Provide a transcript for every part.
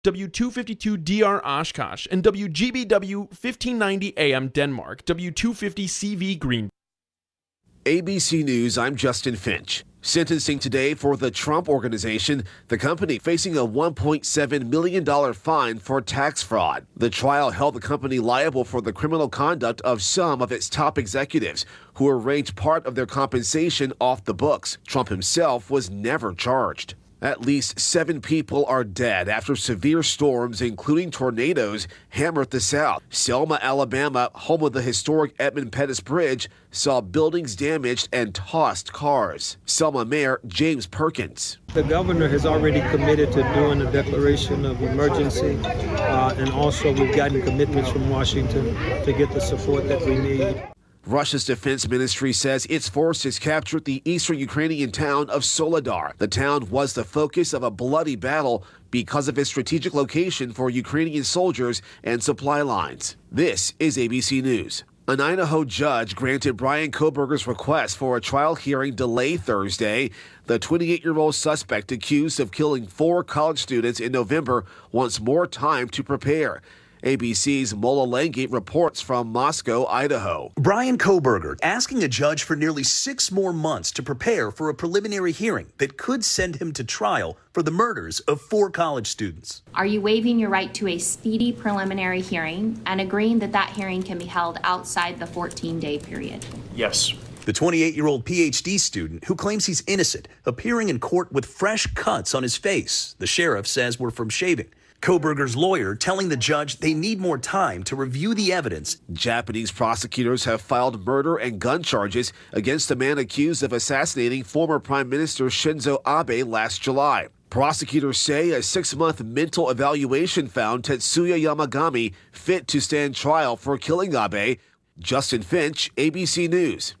W252DR Oshkosh, and WGBW 1590 AM Denmark, W250CV Green. ABC News, I'm Justin Finch. Sentencing today for the Trump Organization, the company facing a $1.7 million fine for tax fraud. The trial held the company liable for the criminal conduct of some of its top executives who arranged part of their compensation off the books. Trump himself was never charged. At least 7 people are dead after severe storms, including tornadoes, hammered the South. Selma, Alabama, home of the historic Edmund Pettus Bridge, saw buildings damaged and tossed cars. Selma Mayor James Perkins. The governor has already committed to doing a declaration of emergency, and also we've gotten commitments from Washington to get the support that we need. Russia's defense ministry says its forces captured the eastern Ukrainian town of Soledar. The town was the focus of a bloody battle because of its strategic location for Ukrainian soldiers and supply lines. This is ABC News. An Idaho judge granted Bryan Kohberger's request for a trial hearing delay Thursday. The 28-year-old suspect accused of killing 4 college students in November wants more time to prepare. ABC's Mola Langate reports from Moscow, Idaho. Bryan Kohberger asking a judge for nearly 6 more months to prepare for a preliminary hearing that could send him to trial for the murders of 4 college students. Are you waiving your right to a speedy preliminary hearing and agreeing that that hearing can be held outside the 14-day period? Yes. The 28-year-old PhD student who claims he's innocent, appearing in court with fresh cuts on his face, the sheriff says were from shaving. Kohberger's lawyer telling the judge they need more time to review the evidence. Japanese prosecutors have filed murder and gun charges against the man accused of assassinating former Prime Minister Shinzo Abe last July. Prosecutors say a 6-month mental evaluation found Tetsuya Yamagami fit to stand trial for killing Abe. Justin Finch, ABC News.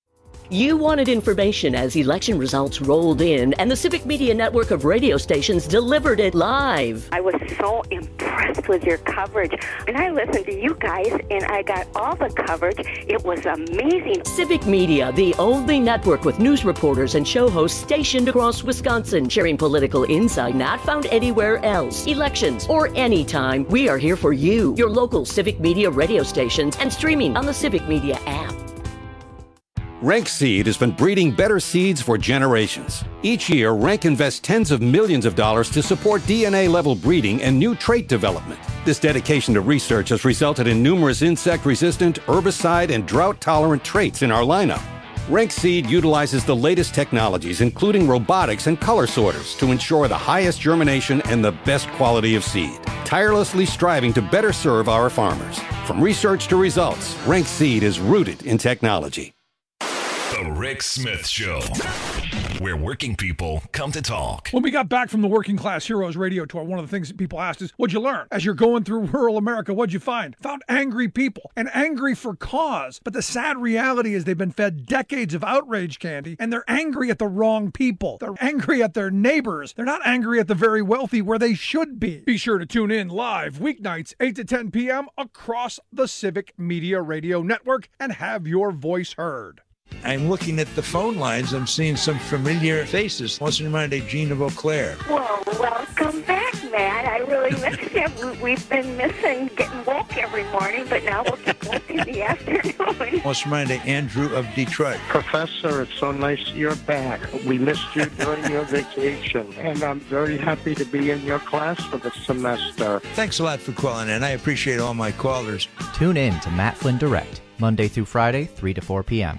You wanted information as election results rolled in, and the Civic Media network of radio stations delivered it live. I was so impressed with your coverage, and I listened to you guys, and I got all the coverage. It was amazing. Civic Media, the only network with news reporters and show hosts stationed across Wisconsin, sharing political insight not found anywhere else. Elections or anytime, we are here for you, your local Civic Media radio stations, and streaming on the Civic Media app. Rank Seed has been breeding better seeds for generations. Each year, Rank invests tens of millions of dollars to support DNA-level breeding and new trait development. This dedication to research has resulted in numerous insect-resistant, herbicide, and drought-tolerant traits in our lineup. Rank Seed utilizes the latest technologies, including robotics and color sorters, to ensure the highest germination and the best quality of seed, tirelessly striving to better serve our farmers. From research to results, Rank Seed is rooted in technology. The Rick Smith Show, where working people come to talk. When we got back from the Working Class Heroes radio tour, one of the things that people asked is, what'd you learn? As you're going through rural America, what'd you find? Found angry people, and angry for cause. But the sad reality is they've been fed decades of outrage candy, and they're angry at the wrong people. They're angry at their neighbors. They're not angry at the very wealthy where they should be. Be sure to tune in live weeknights, 8 to 10 p.m. across the Civic Media Radio Network and have your voice heard. I'm looking at the phone lines. I'm seeing some familiar faces. What's in mind of Gina Beauclair? Well, welcome back, Matt. I really missed you. We've been missing getting woke every morning, but now we'll get woke in the afternoon. What's in mind of Andrew of Detroit? Professor, it's so nice you're back. We missed you during your vacation, and I'm very happy to be in your class for the semester. Thanks a lot for calling in. I appreciate all my callers. Tune in to Matt Flynn Direct, Monday through Friday, 3 to 4 p.m.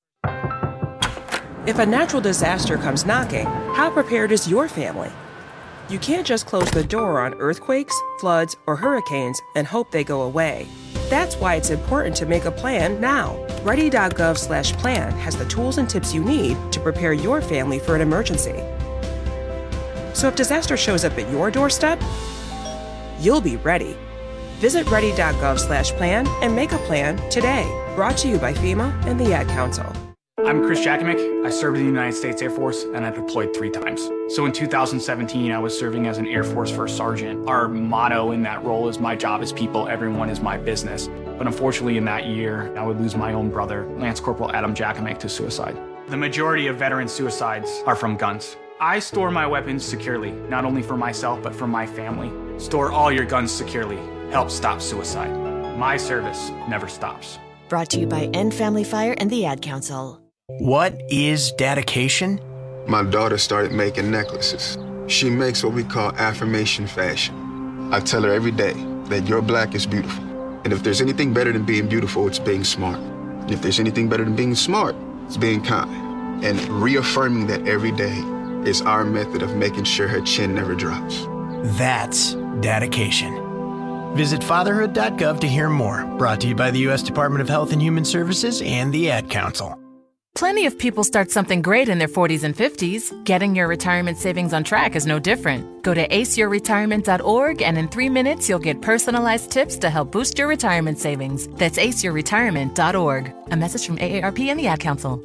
If a natural disaster comes knocking, how prepared is your family? You can't just close the door on earthquakes, floods, or hurricanes and hope they go away. That's why it's important to make a plan now. Ready.gov/plan has the tools and tips you need to prepare your family for an emergency. So if disaster shows up at your doorstep, you'll be ready. Visit ready.gov/plan and make a plan today. Brought to you by FEMA and the Ad Council. I'm Chris Jakimick. I served in the United States Air Force, and I deployed 3 times. So in 2017, I was serving as an Air Force First Sergeant. Our motto in that role is, my job is people, everyone is my business. But unfortunately, in that year, I would lose my own brother, Lance Corporal Adam Jakimick, to suicide. The majority of veteran suicides are from guns. I store my weapons securely, not only for myself, but for my family. Store all your guns securely. Help stop suicide. My service never stops. Brought to you by End Family Fire and the Ad Council. What is dedication? My daughter started making necklaces. She makes what we call affirmation fashion. I tell her every day that your black is beautiful. And if there's anything better than being beautiful, it's being smart. And if there's anything better than being smart, it's being kind. And reaffirming that every day is our method of making sure her chin never drops. That's dedication. Visit fatherhood.gov to hear more. Brought to you by the U.S. Department of Health and Human Services and the Ad Council. Plenty of people start something great in their 40s and 50s. Getting your retirement savings on track is no different. Go to aceyourretirement.org and in 3 minutes you'll get personalized tips to help boost your retirement savings. That's aceyourretirement.org. A message from AARP and the Ad Council.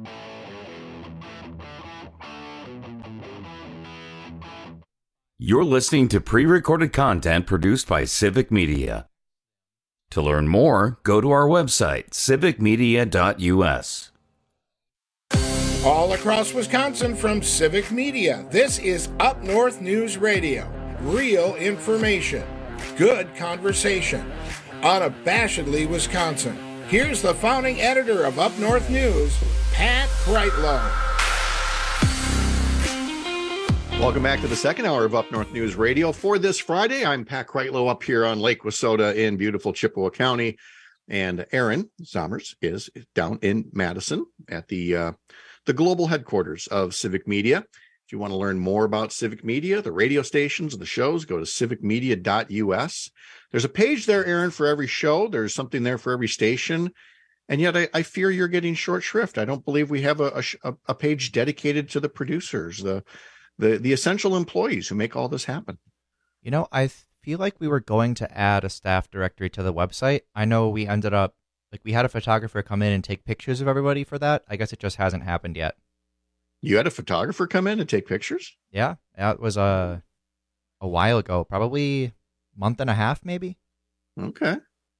You're listening to pre-recorded content produced by Civic Media. To learn more, go to our website, civicmedia.us. All across Wisconsin from Civic Media, this is Up North News Radio. Real information, good conversation, unabashedly Wisconsin. Here's the founding editor of Up North News, Pat Kreitlow. Welcome back to the second hour of Up North News Radio. For this Friday, I'm Pat Kreitlow up here on Lake Wissota in beautiful Chippewa County. And Aaron Sommers is down in Madison at the global headquarters of Civic Media. If you want to learn more about Civic Media, the radio stations, the shows, go to civicmedia.us. There's a page there, Aaron, for every show. There's something there for every station. And yet I fear you're getting short shrift. I don't believe we have a page dedicated to the producers, the essential employees who make all this happen. You know, I feel like we were going to add a staff directory to the website. I know we ended up, we had a photographer come in and take pictures of everybody for that. I guess it just hasn't happened yet. You had a photographer come in and take pictures? Yeah, it was a while ago, probably a month and a half, maybe. Okay.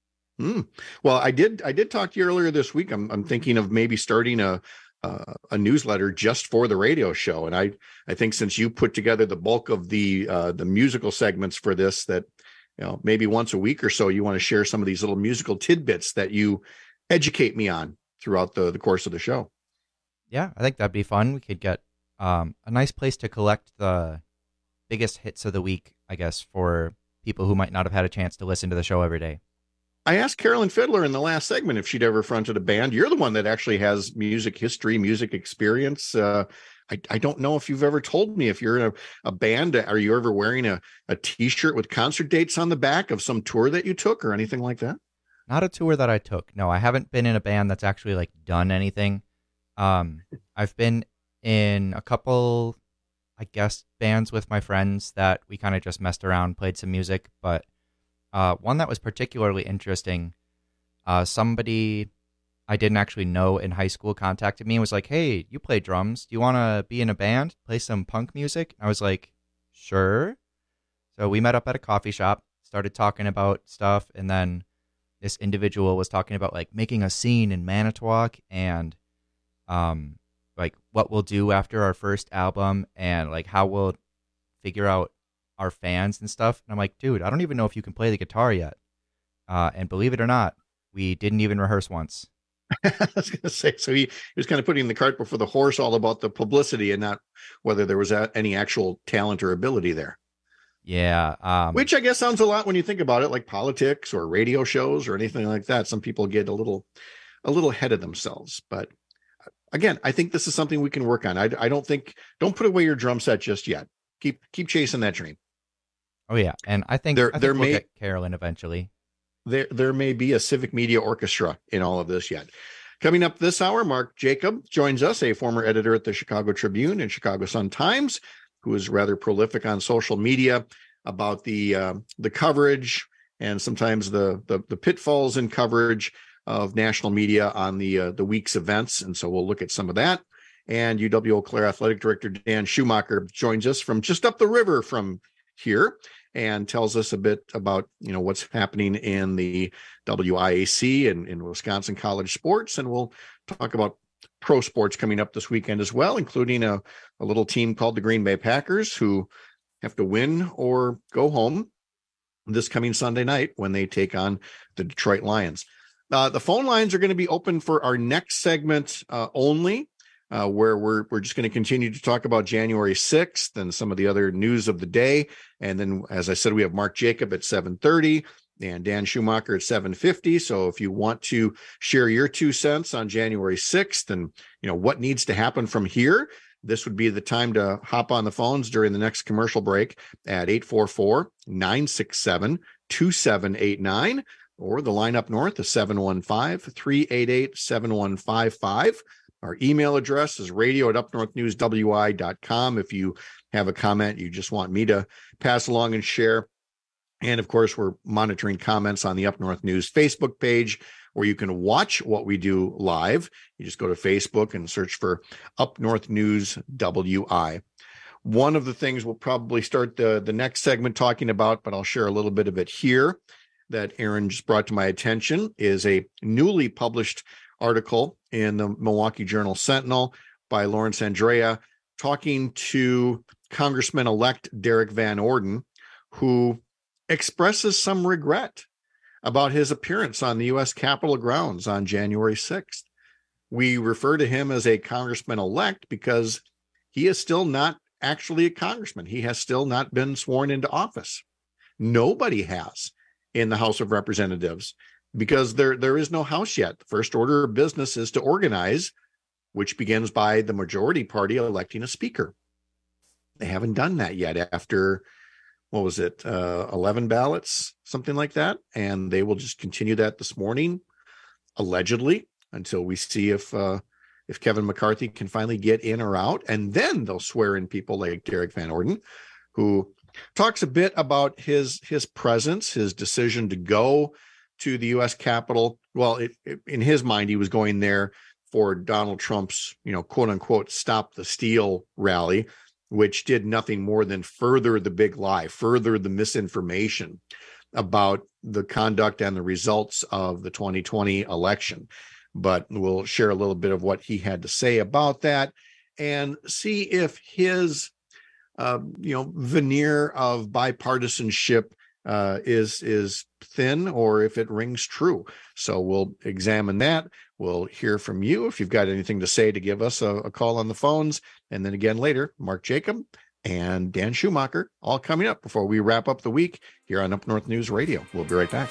Well, I did talk to you earlier this week. I'm thinking of maybe starting a newsletter just for the radio show. And I think since you put together the bulk of the musical segments for this, that, maybe once a week or so, you want to share some of these little musical tidbits that you educate me on throughout the course of the show. Yeah, I think that'd be fun. We could get a nice place to collect the biggest hits of the week, I guess, for people who might not have had a chance to listen to the show every day. I asked Carolyn Fiddler in the last segment if she'd ever fronted a band. You're the one that actually has music history, music experience. I don't know if you've ever told me if you're in a band. Are you ever wearing a T-shirt with concert dates on the back of some tour that you took or anything like that? Not a tour that I took. No, I haven't been in a band that's actually done anything. I've been in a couple, I guess, bands with my friends that we kind of just messed around, played some music, but one that was particularly interesting, somebody I didn't actually know in high school contacted me and was like, "Hey, you play drums. Do you want to be in a band, play some punk music?" I was like, "Sure." So we met up at a coffee shop, started talking about stuff, and then this individual was talking about making a scene in Manitowoc and what we'll do after our first album and how we'll figure out our fans and stuff. And I'm like, dude, I don't even know if you can play the guitar yet. And believe it or not, we didn't even rehearse once. I was going to say, so he was kind of putting the cart before the horse, all about the publicity and not whether there was any actual talent or ability there. Yeah. Which I guess sounds a lot when you think about it, like politics or radio shows or anything like that. Some people get a little ahead of themselves, but again, I think this is something we can work on. Don't put away your drum set just yet. Keep chasing that dream. Oh yeah. And I think we'll get Carolyn eventually. There may be a Civic Media orchestra in all of this yet. Coming up this hour, Mark Jacob joins us, a former editor at the Chicago Tribune and Chicago Sun-Times, who is rather prolific on social media about the coverage and sometimes the pitfalls in coverage of national media on the week's events. And so we'll look at some of that. And UW Eau Claire Athletic Director Dan Schumacher joins us from just up the river from here and tells us a bit about, what's happening in the WIAC and in Wisconsin college sports. And we'll talk about pro sports coming up this weekend as well, including a little team called the Green Bay Packers, who have to win or go home this coming Sunday night when they take on the Detroit Lions. The phone lines are going to be open for our next segment only, where we're just going to continue to talk about January 6th and some of the other news of the day. And then, as I said, we have Mark Jacob at 7:30 and Dan Schumacher at 7:50. So if you want to share your 2 cents on January 6th and, what needs to happen from here, this would be the time to hop on the phones during the next commercial break at 844-967-2789, or the line up north is 715-388-7155. Our email address is radio@upnorthnewswi.com. If you have a comment you just want me to pass along and share. And of course, we're monitoring comments on the Up North News Facebook page, where you can watch what we do live. You just go to Facebook and search for Up North News WI. One of the things we'll probably start the next segment talking about, but I'll share a little bit of it here, that Aaron just brought to my attention, is a newly published article in the Milwaukee Journal Sentinel by Lawrence Andrea, talking to Congressman-elect Derek Van Orden, who expresses some regret about his appearance on the U.S. Capitol grounds on January 6th. We refer to him as a congressman-elect because he is still not actually a congressman. He has still not been sworn into office. Nobody has in the House of Representatives, because there is no House yet. The first order of business is to organize, which begins by the majority party electing a speaker. They haven't done that yet after, 11 ballots, something like that. And they will just continue that this morning, allegedly, until we see if Kevin McCarthy can finally get in or out. And then they'll swear in people like Derek Van Orden, who talks a bit about his presence, his decision to go to the U.S. Capitol. Well, in his mind, he was going there for Donald Trump's, quote unquote, Stop the Steal rally, which did nothing more than further the big lie, further the misinformation about the conduct and the results of the 2020 election. But we'll share a little bit of what he had to say about that and see if his, veneer of bipartisanship is thin, or if it rings true. So we'll examine that. We'll hear from you if you've got anything to say, to give us a call on the phones. And then again later, Mark Jacob and Dan Schumacher, all coming up before we wrap up the week here on Up North News Radio. We'll be right back.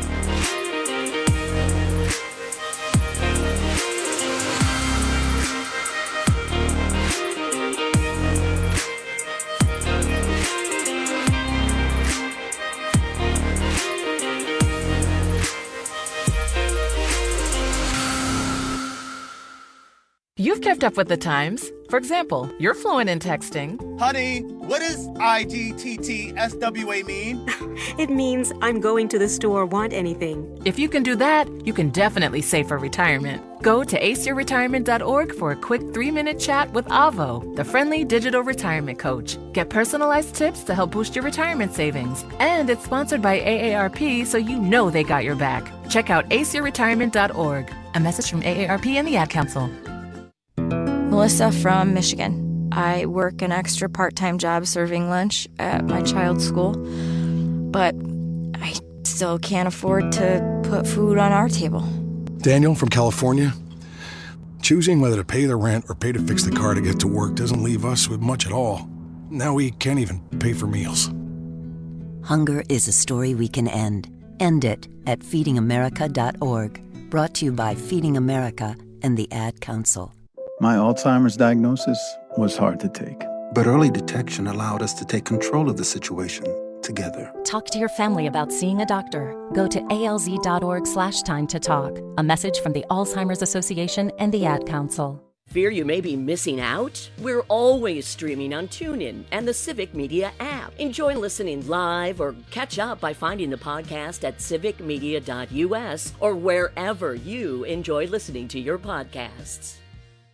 You've kept up with the times. For example, you're fluent in texting. Honey, what does IGTTSWA mean? It means I'm going to the store, want anything. If you can do that, you can definitely save for retirement. Go to aceyourretirement.org for a quick 3-minute chat with Avo, the friendly digital retirement coach. Get personalized tips to help boost your retirement savings. And it's sponsored by AARP, so you know they got your back. Check out aceyourretirement.org. A message from AARP and the Ad Council. Melissa from Michigan. I work an extra part-time job serving lunch at my child's school, but I still can't afford to put food on our table. Daniel from California. Choosing whether to pay the rent or pay to fix the car to get to work doesn't leave us with much at all. Now we can't even pay for meals. Hunger is a story we can end. End it at feedingamerica.org. Brought to you by Feeding America and the Ad Council. My Alzheimer's diagnosis was hard to take. But early detection allowed us to take control of the situation together. Talk to your family about seeing a doctor. Go to alz.org/time to talk. A message from the Alzheimer's Association and the Ad Council. Fear you may be missing out? We're always streaming on TuneIn and the Civic Media app. Enjoy listening live or catch up by finding the podcast at civicmedia.us or wherever you enjoy listening to your podcasts.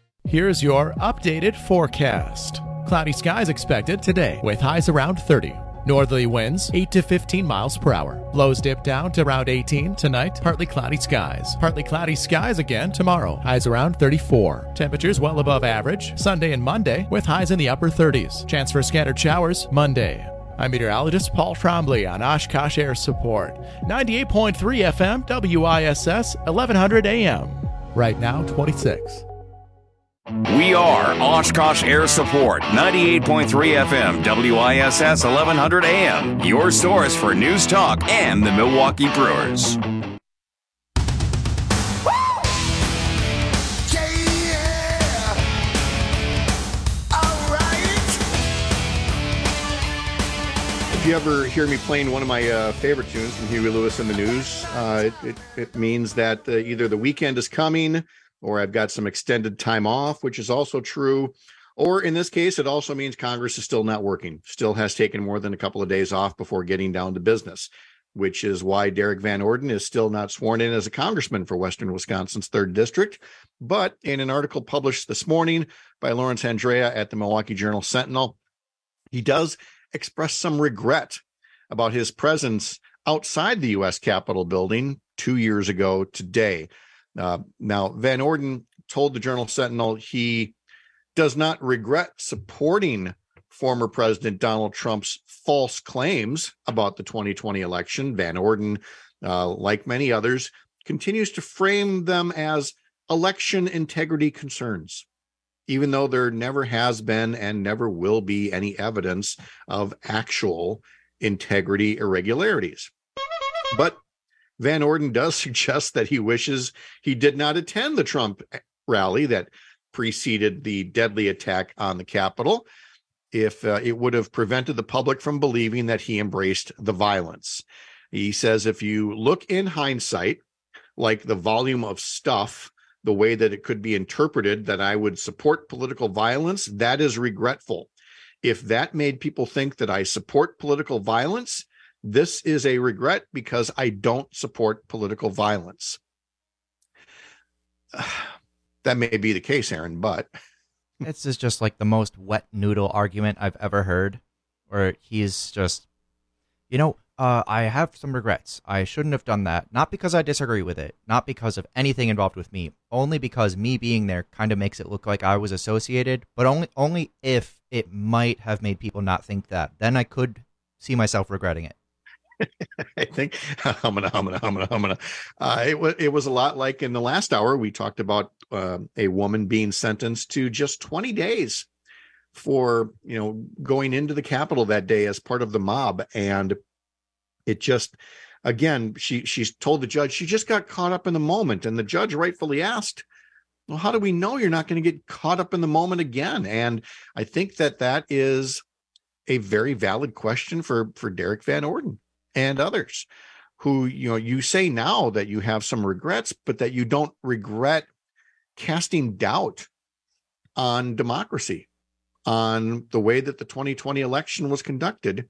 Here's your updated forecast. Cloudy skies expected today with highs around 30. Northerly winds 8 to 15 miles per hour. Lows dip down to around 18 tonight. Partly cloudy skies. Partly cloudy skies again tomorrow. Highs around 34. Temperatures well above average Sunday and Monday with highs in the upper 30s. Chance for scattered showers Monday. I'm meteorologist Paul Trombley on Oshkosh Air Support. 98.3 FM WISS 1100 AM. Right now 26. We are Oshkosh Air Support, 98.3 FM, WISS 1100 AM, your source for news talk and the Milwaukee Brewers. If you ever hear me playing one of my favorite tunes from Huey Lewis and the News, it means that either the weekend is coming, or I've got some extended time off, which is also true. Or in this case, it also means Congress is still not working, still has taken more than a couple of days off before getting down to business, which is why Derek Van Orden is still not sworn in as a congressman for Western Wisconsin's 3rd District. But in an article published this morning by Lawrence Andrea at the Milwaukee Journal-Sentinel, he does express some regret about his presence outside the U.S. Capitol building 2 years ago today. Now, Van Orden told the Journal-Sentinel he does not regret supporting former President Donald Trump's false claims about the 2020 election. Van Orden, like many others, continues to frame them as election integrity concerns, even though there never has been and never will be any evidence of actual integrity irregularities. But Van Orden does suggest that he wishes he did not attend the Trump rally that preceded the deadly attack on the Capitol, if it would have prevented the public from believing that he embraced the violence. He says, if you look in hindsight, like the volume of stuff, the way that it could be interpreted that I would support political violence, that is regretful. If that made people think that I support political violence, this is a regret because I don't support political violence. That may be the case, Aaron, but this is just like the most wet noodle argument I've ever heard, where he's just, I have some regrets. I shouldn't have done that. Not because I disagree with it, not because of anything involved with me, only because me being there kind of makes it look like I was associated, but only if it might have made people not think that. Then I could see myself regretting it. I think it was a lot like in the last hour, we talked about a woman being sentenced to just 20 days for, going into the Capitol that day as part of the mob. And it just, again, she's told the judge, she just got caught up in the moment. And the judge rightfully asked, well, how do we know you're not going to get caught up in the moment again? And I think that is a very valid question for Derek Van Orden and others who, you say now that you have some regrets, but that you don't regret casting doubt on democracy, on the way that the 2020 election was conducted,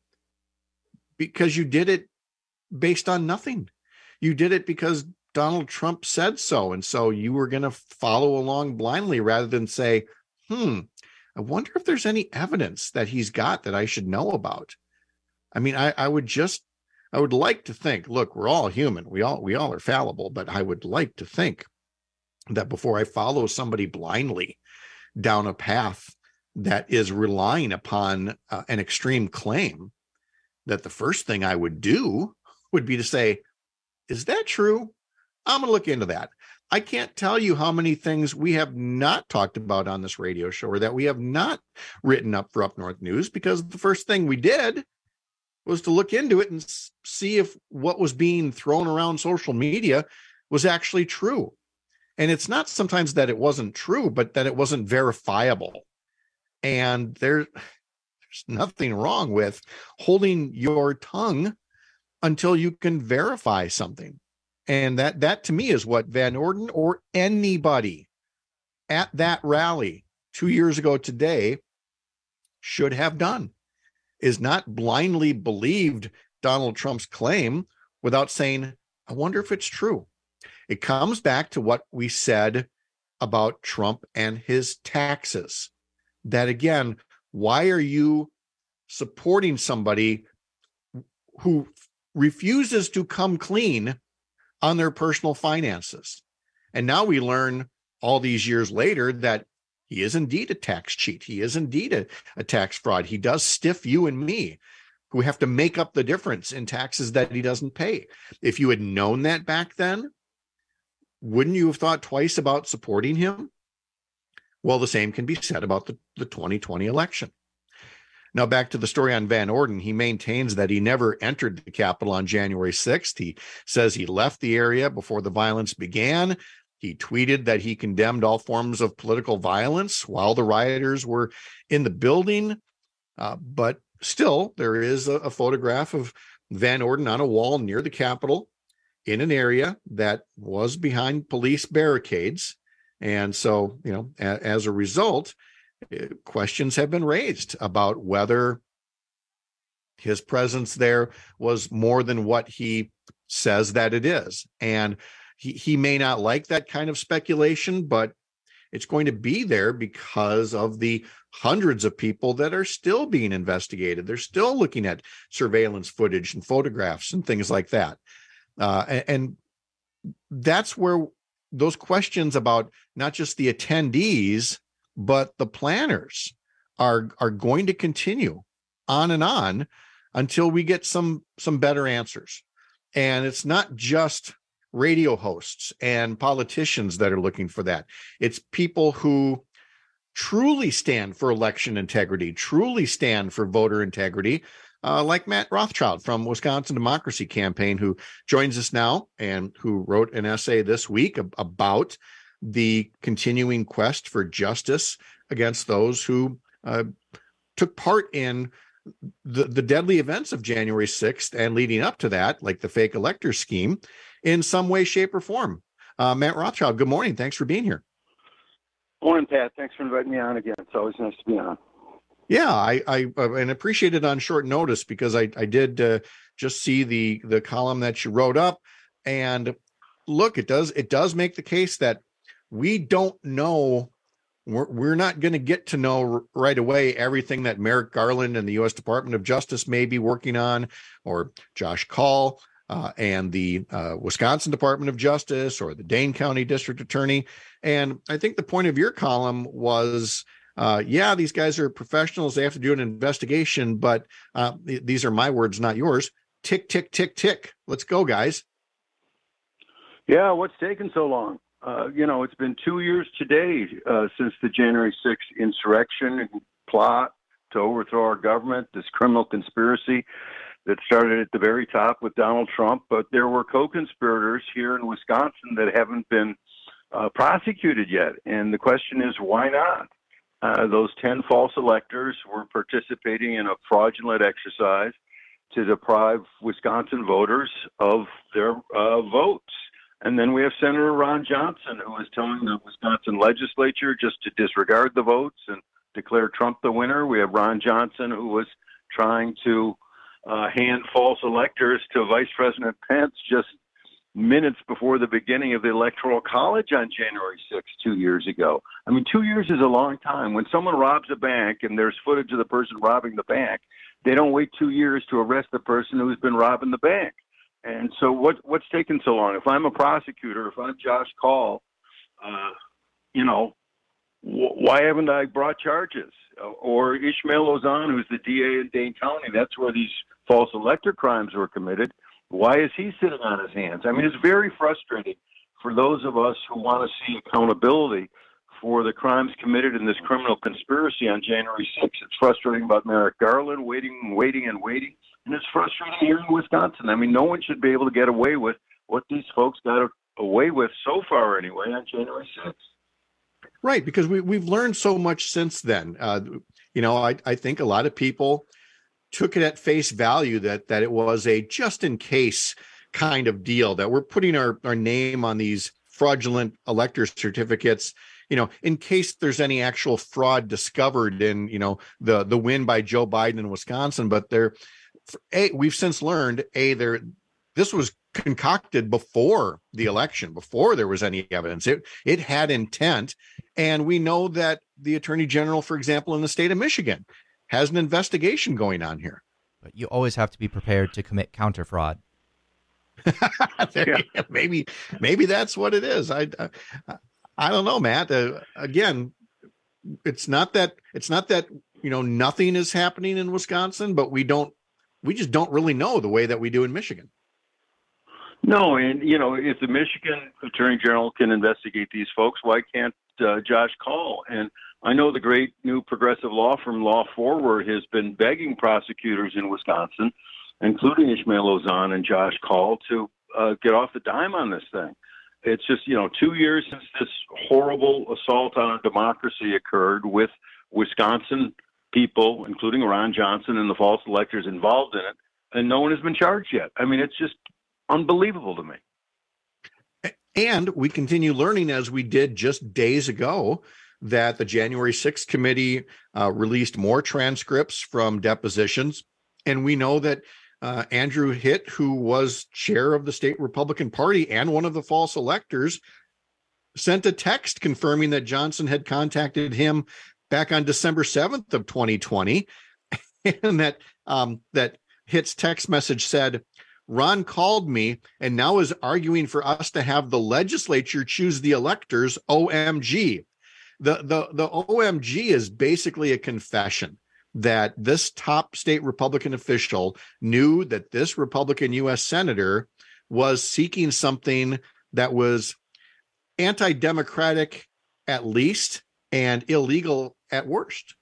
because you did it based on nothing. You did it because Donald Trump said so. And so you were going to follow along blindly rather than say, I wonder if there's any evidence that he's got that I should know about. I mean, I would like to think, look, we're all human. We all are fallible, but I would like to think that before I follow somebody blindly down a path that is relying upon an extreme claim, that the first thing I would do would be to say, is that true? I'm going to look into that. I can't tell you how many things we have not talked about on this radio show or that we have not written up for Up North News, because the first thing we did was to look into it and see if what was being thrown around social media was actually true. And it's not sometimes that it wasn't true, but that it wasn't verifiable. And there's nothing wrong with holding your tongue until you can verify something. And that to me is what Van Orden or anybody at that rally 2 years ago today should have done, is not blindly believed Donald Trump's claim without saying, I wonder if it's true. It comes back to what we said about Trump and his taxes. That again, why are you supporting somebody who refuses to come clean on their personal finances. And now we learn all these years later that he is indeed a tax cheat. He is indeed a tax fraud. He does stiff you and me, who have to make up the difference in taxes that he doesn't pay. If you had known that back then, wouldn't you have thought twice about supporting him? Well, the same can be said about the 2020 election. Now, back to the story on Van Orden. He maintains that he never entered the Capitol on January 6th. He says he left the area before the violence began. He tweeted that he condemned all forms of political violence while the rioters were in the building. But still, there is a photograph of Van Orden on a wall near the Capitol in an area that was behind police barricades. And so, as a result, questions have been raised about whether his presence there was more than what he says that it is. And he may not like that kind of speculation, but it's going to be there because of the hundreds of people that are still being investigated. They're still looking at surveillance footage and photographs and things like that. And that's where those questions about not just the attendees, but the planners are going to continue on and on until we get some better answers. And it's not just radio hosts and politicians that are looking for that. It's people who truly stand for election integrity, truly stand for voter integrity, like Matt Rothschild from Wisconsin Democracy Campaign, who joins us now and who wrote an essay this week about the continuing quest for justice against those who took part in the deadly events of January 6th and leading up to that, like the fake elector scheme, in some way, shape, or form. Matt Rothschild, good morning. Thanks for being here. Morning, Pat. Thanks for inviting me on again. It's always nice to be on. Yeah, I and appreciate it on short notice, because I did just see the column that you wrote up, and look, it does make the case that we don't know. We're not going to get to know right away everything that Merrick Garland and the U.S. Department of Justice may be working on, or Josh Kaul and the Wisconsin Department of Justice, or the Dane County District Attorney. And I think the point of your column was, these guys are professionals. They have to do an investigation, but these are my words, not yours. Tick, tick, tick, tick. Let's go, guys. Yeah, what's taking so long? It's been 2 years today since the January 6th insurrection and plot to overthrow our government, this criminal conspiracy that started at the very top with Donald Trump. But there were co-conspirators here in Wisconsin that haven't been prosecuted yet. And the question is, why not? Those 10 false electors were participating in a fraudulent exercise to deprive Wisconsin voters of their votes. And then we have Senator Ron Johnson, who is telling the Wisconsin legislature just to disregard the votes and declare Trump the winner. We have Ron Johnson, who was trying to hand false electors to Vice President Pence just minutes before the beginning of the Electoral College on January 6th, 2 years ago. I mean, 2 years is a long time. When someone robs a bank and there's footage of the person robbing the bank, they don't wait 2 years to arrest the person who's been robbing the bank. And so what's taken so long? If I'm a prosecutor, if I'm Josh Kaul, why haven't I brought charges? Or Ishmael Ozan, who's the DA in Dane County, that's where these false elector crimes were committed. Why is he sitting on his hands? I mean, it's very frustrating for those of us who want to see accountability for the crimes committed in this criminal conspiracy on January 6th. It's frustrating about Merrick Garland waiting. And it's frustrating here in Wisconsin. I mean, no one should be able to get away with what these folks got away with so far anyway on January 6th. Right, because we've learned so much since then. I think a lot of people took it at face value that it was a just-in-case kind of deal, that we're putting our name on these fraudulent elector certificates, in case there's any actual fraud discovered in, the win by Joe Biden in Wisconsin. But we've since learned, this was concocted before the election, before there was any evidence. It had intent. And we know that the Attorney General, for example, in the state of Michigan, has an investigation going on here. But you always have to be prepared to commit counter fraud. Maybe that's what it is. I don't know, Matt. Again, it's not that nothing is happening in Wisconsin, but we just don't really know the way that we do in Michigan. No, and if the Michigan Attorney General can investigate these folks, why can't Josh Kaul? And I know the great new progressive law firm Law Forward has been begging prosecutors in Wisconsin, including Ishmael Ozan and Josh Kaul, to get off the dime on this thing. It's just, 2 years since this horrible assault on our democracy occurred with Wisconsin people, including Ron Johnson and the false electors involved in it, and no one has been charged yet. I mean, it's just unbelievable to me. And we continue learning, as we did just days ago, that the January 6th committee released more transcripts from depositions. And we know that Andrew Hitt, who was chair of the state Republican Party and one of the false electors, sent a text confirming that Johnson had contacted him back on December 7th of 2020. And that Hitt's text message said, "Ron called me and now is arguing for us to have the legislature choose the electors. OMG." The OMG is basically a confession that this top state Republican official knew that this Republican U.S. senator was seeking something that was anti-democratic at least and illegal at worst.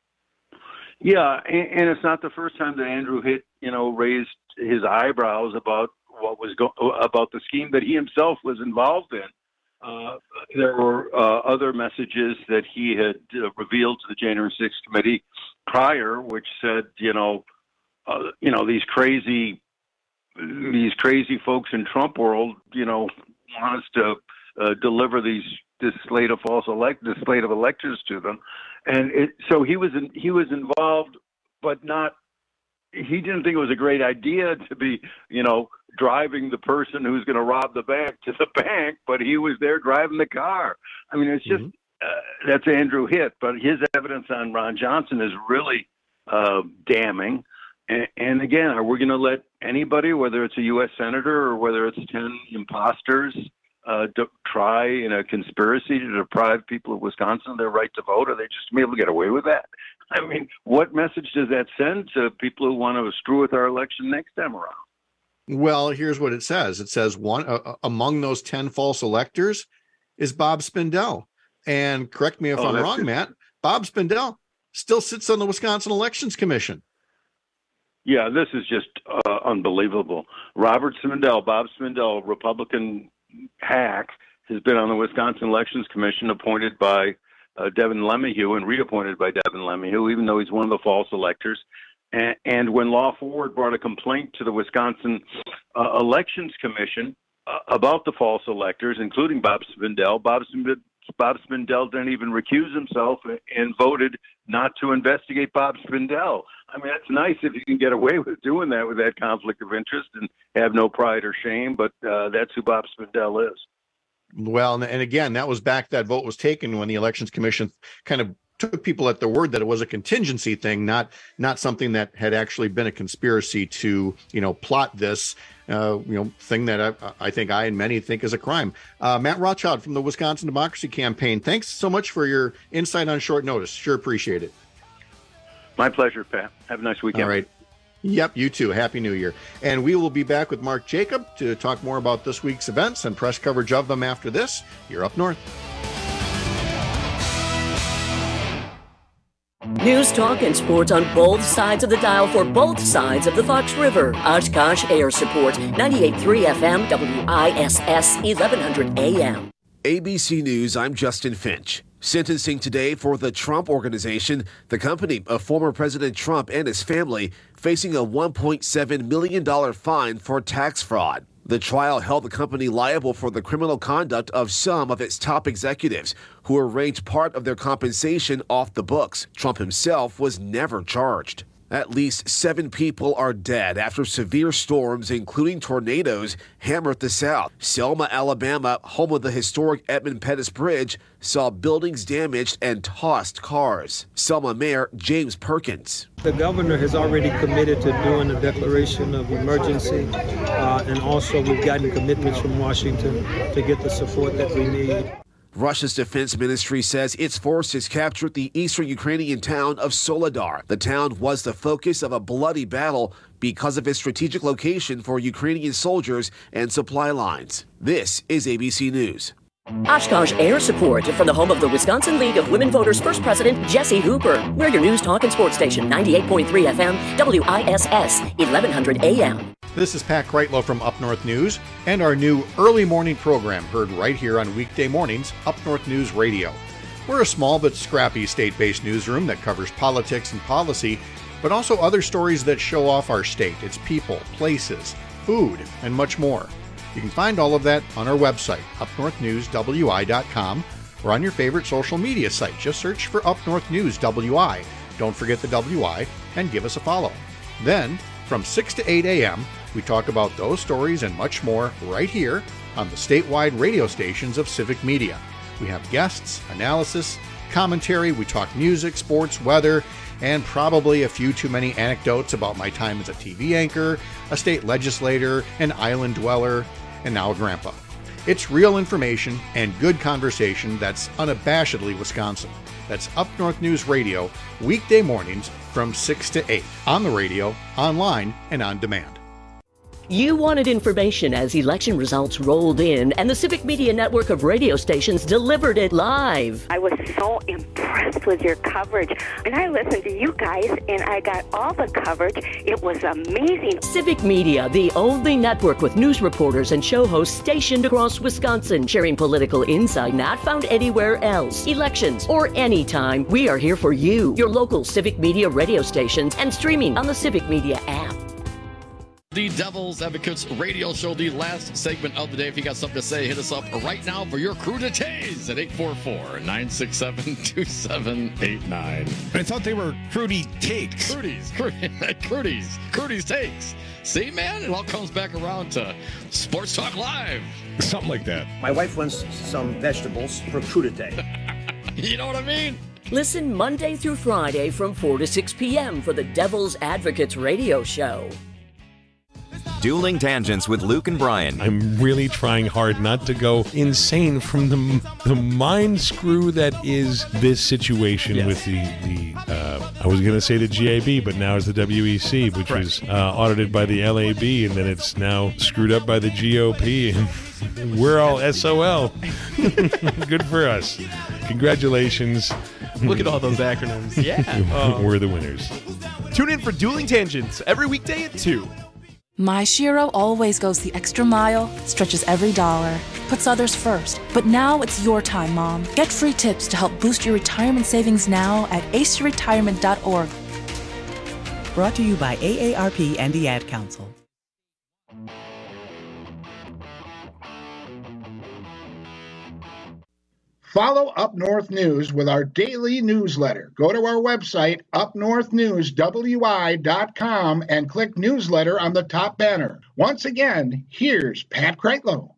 Yeah, and it's not the first time that Andrew Hitt, raised his eyebrows about what was about the scheme that he himself was involved in. There were other messages that he had revealed to the January 6th committee prior, which said, these crazy folks in Trump world, want us to deliver this slate of electors to them, and so he was involved, but not. He didn't think it was a great idea to be, driving the person who's going to rob the bank to the bank, but he was there driving the car. I mean, it's just, that's Andrew Hitt, but his evidence on Ron Johnson is really damning. And again, are we going to let anybody, whether it's a U.S. senator or whether it's 10 imposters, try in a conspiracy to deprive people of Wisconsin of their right to vote? Are they just be able to get away with that? I mean, what message does that send to people who want to screw with our election next time around? Well, here's what it says. It says one among those 10 false electors is Bob Spindell. And correct me if I'm wrong, Matt, Bob Spindell still sits on the Wisconsin Elections Commission. Yeah, this is just unbelievable. Bob Spindell, Republican hack, has been on the Wisconsin Elections Commission, appointed by Devin LeMahieu and reappointed by Devin LeMahieu, even though he's one of the false electors. And when Law Forward brought a complaint to the Wisconsin Elections Commission about the false electors, including Bob Spindell, Bob Spindell didn't even recuse himself and voted not to investigate Bob Spindell. I mean, it's nice if you can get away with doing that with that conflict of interest and have no pride or shame, but that's who Bob Spindell is. Well, and again, that vote was taken when the Elections Commission kind of took people at their word that it was a contingency thing, not something that had actually been a conspiracy to, plot this, thing that I think I and many think is a crime. Matt Rothschild from the Wisconsin Democracy Campaign, thanks so much for your insight on short notice. Sure appreciate it. My pleasure, Pat. Have a nice weekend. All right. Yep, you too. Happy New Year. And we will be back with Mark Jacob to talk more about this week's events and press coverage of them after this. You're Up North. News, talk, and sports on both sides of the dial for both sides of the Fox River. Oshkosh Air Support, 98.3 FM, WISS, 1100 AM. ABC News, I'm Justin Finch. Sentencing today for the Trump Organization, the company of former President Trump and his family, facing a $1.7 million fine for tax fraud. The trial held the company liable for the criminal conduct of some of its top executives who arranged part of their compensation off the books. Trump himself was never charged. At least 7 people are dead after severe storms, including tornadoes, hammered the South. Selma, Alabama, home of the historic Edmund Pettus Bridge, saw buildings damaged and tossed cars. Selma Mayor James Perkins. The governor has already committed to doing a declaration of emergency, and also we've gotten commitments from Washington to get the support that we need. Russia's defense ministry says its forces captured the eastern Ukrainian town of Soledar. The town was the focus of a bloody battle because of its strategic location for Ukrainian soldiers and supply lines. This is ABC News. Oshkosh Air Support from the home of the Wisconsin League of Women Voters' first president, Jesse Hooper. We're your news, talk, and sports station, 98.3 FM, WISS, 1100 AM. This is Pat Kreitlow from Up North News and our new early morning program heard right here on weekday mornings, Up North News Radio. We're a small but scrappy state-based newsroom that covers politics and policy, but also other stories that show off our state, its people, places, food, and much more. You can find all of that on our website, upnorthnewswi.com, or on your favorite social media site. Just search for Up North News WI. Don't forget the WI and give us a follow. Then, from 6 to 8 a.m., we talk about those stories and much more right here on the statewide radio stations of Civic Media. We have guests, analysis, commentary, we talk music, sports, weather, and probably a few too many anecdotes about my time as a TV anchor, a state legislator, an island dweller, and now a grandpa. It's real information and good conversation that's unabashedly Wisconsin. That's Up North News Radio, weekday mornings from 6 to 8, on the radio, online, and on demand. You wanted information as election results rolled in, and the Civic Media network of radio stations delivered it live. I was so impressed with your coverage, and I listened to you guys, and I got all the coverage. It was amazing. Civic Media, the only network with news reporters and show hosts stationed across Wisconsin, sharing political insight not found anywhere else. Elections or anytime, we are here for you, your local Civic Media radio stations, and streaming on the Civic Media app. The Devil's Advocates radio show, the last segment of the day. If you got something to say, hit us up right now for your crew to tase at 844-967-2789. I thought they were Crudy Takes. Crudy's Takes. See, man, it all comes back around to Sports Talk Live. Something like that. My wife wants some vegetables for crudité. You know what I mean? Listen Monday through Friday from 4 to 6 p.m. for the Devil's Advocates radio show. Dueling Tangents with Luke and Brian. I'm really trying hard not to go insane from the mind screw that is this situation with the I was going to say the GAB, but now it's the WEC, which was audited by the LAB, and then it's now screwed up by the GOP, and we're all SOL. Good for us. Congratulations. Look at all those acronyms. Yeah. We're the winners. Tune in for Dueling Tangents every weekday at 2. My Shiro always goes the extra mile, stretches every dollar, puts others first. But now it's your time, Mom. Get free tips to help boost your retirement savings now at aceyourretirement.org. Brought to you by AARP and the Ad Council. Follow Up North News with our daily newsletter. Go to our website, upnorthnewswi.com, and click newsletter on the top banner. Once again, here's Pat Kreitlow.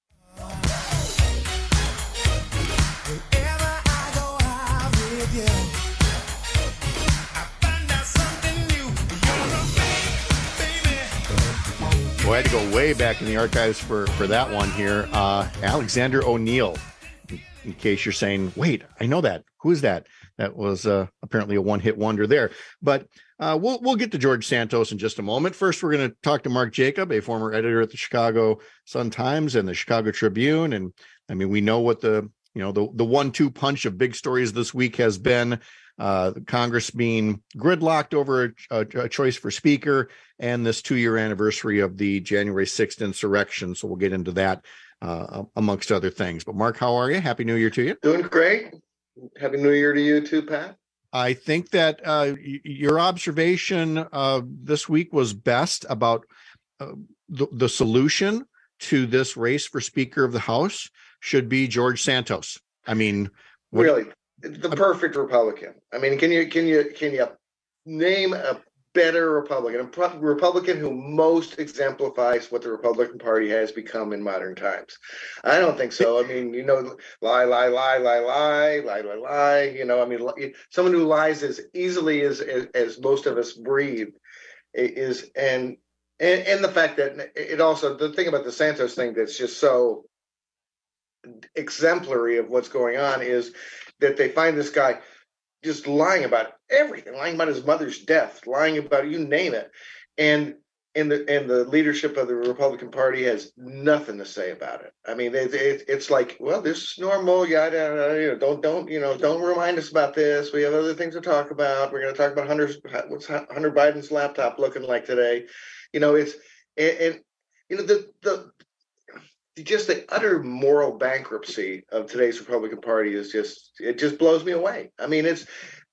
Well, I had to go way back in the archives for that one here. Alexander O'Neill. In case you're saying, wait, I know that. Who is that? That was apparently a one-hit wonder there. But we'll get to George Santos in just a moment. First, we're going to talk to Mark Jacob, a former editor at the Chicago Sun-Times and the Chicago Tribune. And I mean, we know what the 1-2 punch of big stories this week has been. Congress being gridlocked over a choice for speaker and this 2-year anniversary of the January 6th insurrection. So we'll get into that. Amongst other things. But Mark, how are you? Happy New Year to you. Doing great. Happy New Year to you too, Pat. I think that your observation this week was best about the solution to this race for Speaker of the House should be George Santos. I mean, really, the perfect Republican. I mean, can you name a better Republican, a Republican who most exemplifies what the Republican Party has become in modern times? I don't think so. I mean, lie, lie, lie, lie, lie, lie, lie, lie. Someone who lies as easily as most of us breathe is, and the fact that it also, the thing about the Santos thing that's just so exemplary of what's going on is that they find this guy just lying about everything, lying about his mother's death, lying about you name it, and the leadership of the Republican Party has nothing to say about it. I mean, it's like, well, this is normal. Don't remind us about this. We have other things to talk about. We're going to talk about what's Hunter Biden's laptop looking like today. Just the utter moral bankruptcy of today's Republican Party is just blows me away. I mean, it's,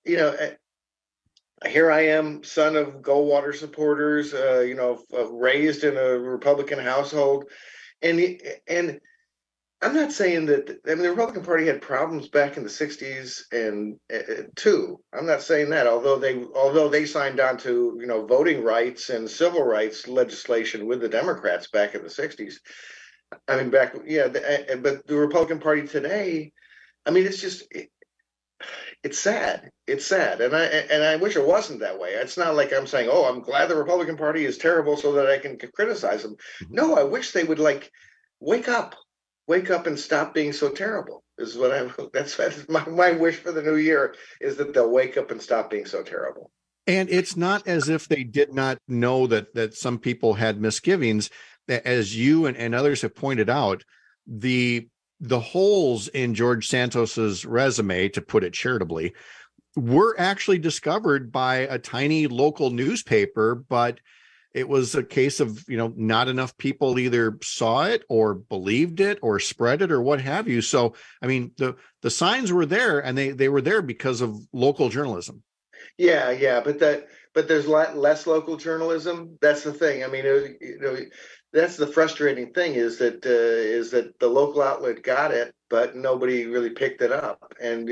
here I am, son of Goldwater supporters, raised in a Republican household. And I'm not saying that, I mean, the Republican Party had problems back in the 60s and too. I'm not saying that, although they signed on to, voting rights and civil rights legislation with the Democrats back in the 60s. I mean, but the Republican Party today, I mean, it's just, it's sad. It's sad. And I wish it wasn't that way. It's not like I'm saying, oh, I'm glad the Republican Party is terrible so that I can criticize them. No, I wish they would wake up and stop being so terrible is what that's my wish for the new year, is that they'll wake up and stop being so terrible. And it's not as if they did not know that some people had misgivings. As you and others have pointed out, the holes in George Santos's resume, to put it charitably, were actually discovered by a tiny local newspaper, but it was a case of, not enough people either saw it or believed it or spread it or what have you. So, I mean, the signs were there, and they were there because of local journalism. Yeah, but there's less local journalism. That's the thing. I mean, that's the frustrating thing is that the local outlet got it, but nobody really picked it up. And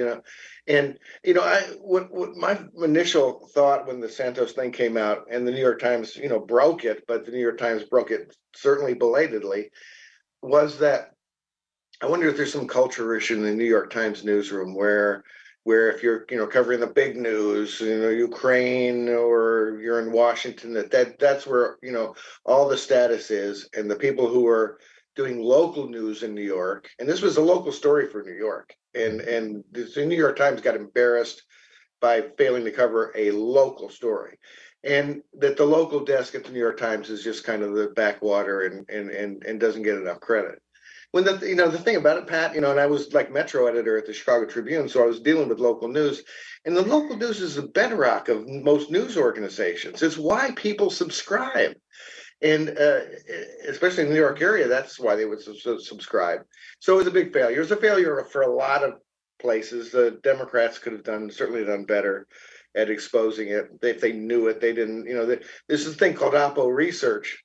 what my initial thought when the Santos thing came out and the New York Times broke it, but the New York Times broke it certainly belatedly, was that I wonder if there's some culture issue in the New York Times newsroom where if you're covering the big news, Ukraine, or you're in Washington, that's where all the status is, and the people who are doing local news in New York, and this was a local story for New York, and the New York Times got embarrassed by failing to cover a local story, and that the local desk at the New York Times is just kind of the backwater and doesn't get enough credit. When the thing about it, Pat, and I was like Metro editor at the Chicago Tribune, so I was dealing with local news, and the local news is the bedrock of most news organizations. It's why people subscribe, and especially in the New York area, that's why they would subscribe. So it was a big failure. It was a failure for a lot of places. The Democrats could have certainly done better at exposing it if they knew it. They didn't. There's this thing called Oppo Research,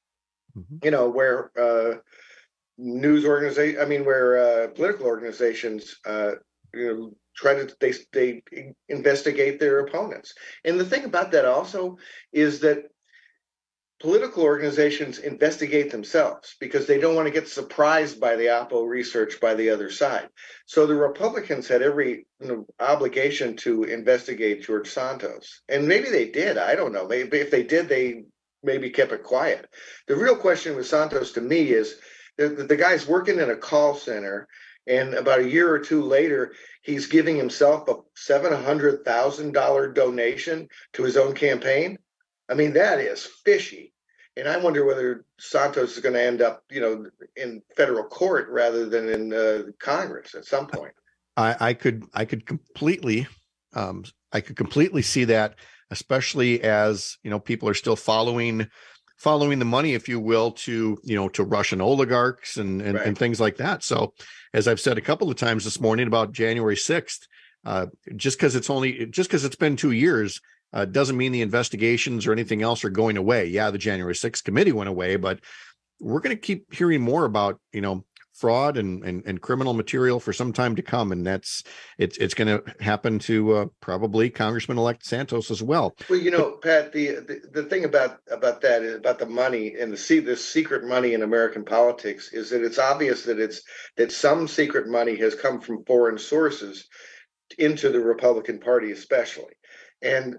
where where political organizations, they investigate their opponents. And the thing about that also is that political organizations investigate themselves because they don't want to get surprised by the Oppo research by the other side. So the Republicans had every obligation to investigate George Santos. And maybe they did. I don't know. Maybe if they did, they maybe kept it quiet. The real question with Santos to me is, the guy's working in a call center, and about a year or two later, he's giving himself a $700,000 donation to his own campaign. I mean, that is fishy. And I wonder whether Santos is going to end up, in federal court rather than in Congress at some point. I could completely see that, especially as people are still following the money, if you will, to Russian oligarchs and things like that. So, as I've said a couple of times this morning about January 6th, just because it's been 2 years doesn't mean the investigations or anything else are going away. Yeah, the January 6th committee went away, but we're going to keep hearing more about fraud and criminal material for some time to come, and it's going to happen to probably Congressman-elect Santos as well. Well, Pat, the thing about that is about the money and this secret money in American politics is that it's obvious that some secret money has come from foreign sources into the Republican Party, especially, and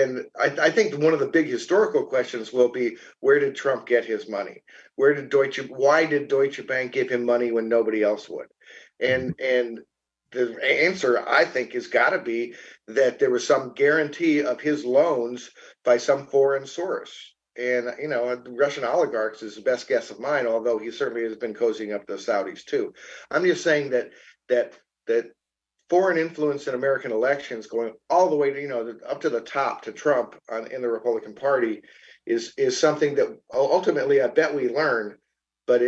I think one of the big historical questions will be, where did Trump get his money? Why did Deutsche Bank give him money when nobody else would? And the answer, I think, has got to be that there was some guarantee of his loans by some foreign source. And, Russian oligarchs is the best guess of mine, although he certainly has been cozying up the Saudis too. I'm just saying that foreign influence in American elections, going all the way to up to the top to Trump in the Republican Party, is something that ultimately I bet we learn, but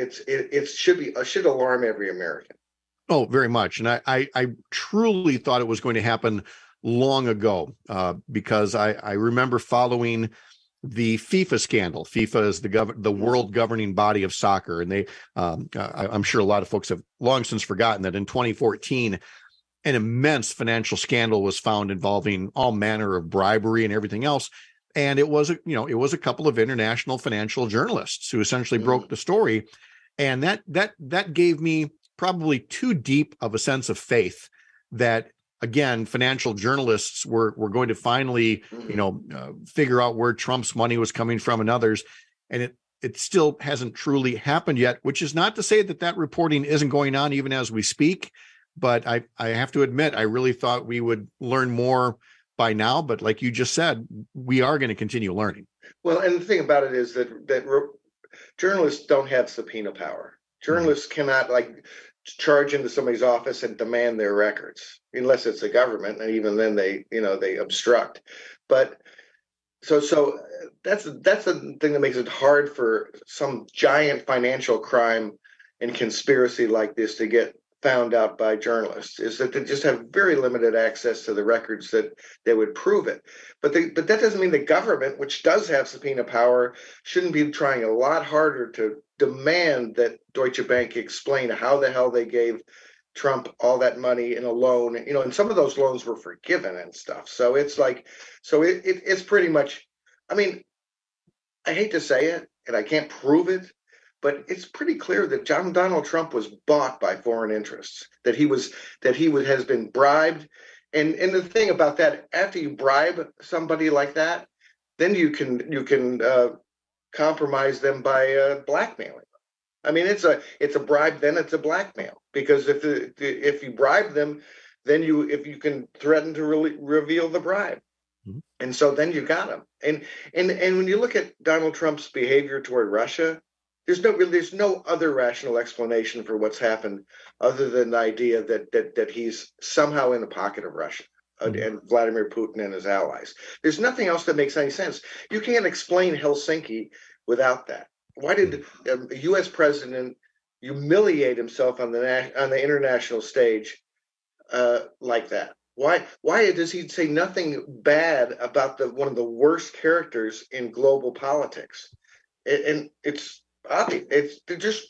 it should alarm every American. Oh, very much, and I truly thought it was going to happen long ago because I remember following the FIFA scandal. FIFA is the world governing body of soccer, and they I'm sure a lot of folks have long since forgotten that in 2014. An immense financial scandal was found involving all manner of bribery and everything else. And it was a couple of international financial journalists who essentially broke the story. And that gave me probably too deep of a sense of faith that, again, financial journalists were going to finally, figure out where Trump's money was coming from and others. And it still hasn't truly happened yet, which is not to say that reporting isn't going on even as we speak. But I have to admit, I really thought we would learn more by now. But like you just said, we are going to continue learning. Well, and the thing about it is that journalists don't have subpoena power. Journalists cannot charge into somebody's office and demand their records, unless it's the government, and even then they obstruct. But so that's the thing that makes it hard for some giant financial crime and conspiracy like this to get found out by journalists, is that they just have very limited access to the records that they would prove it. But that doesn't mean the government, which does have subpoena power, shouldn't be trying a lot harder to demand that Deutsche Bank explain how the hell they gave Trump all that money in a loan. And some of those loans were forgiven and stuff. So it's it's pretty much, I hate to say it, and I can't prove it, but it's pretty clear that Donald Trump was bought by foreign interests, that he has been bribed. And the thing about that, after you bribe somebody like that, then you can compromise them by blackmailing. It's a bribe, then it's a blackmail, because if you bribe them, then if you can threaten to reveal the bribe. Mm-hmm. And so then you got him. And when you look at Donald Trump's behavior toward Russia, there's no other rational explanation for what's happened other than the idea that he's somehow in the pocket of Russia and Vladimir Putin and his allies. There's nothing else that makes any sense. You can't explain Helsinki without that. Why did a U.S. president humiliate himself on the international stage like that? Why does he say nothing bad about one of the worst characters in global politics? And it's obvious.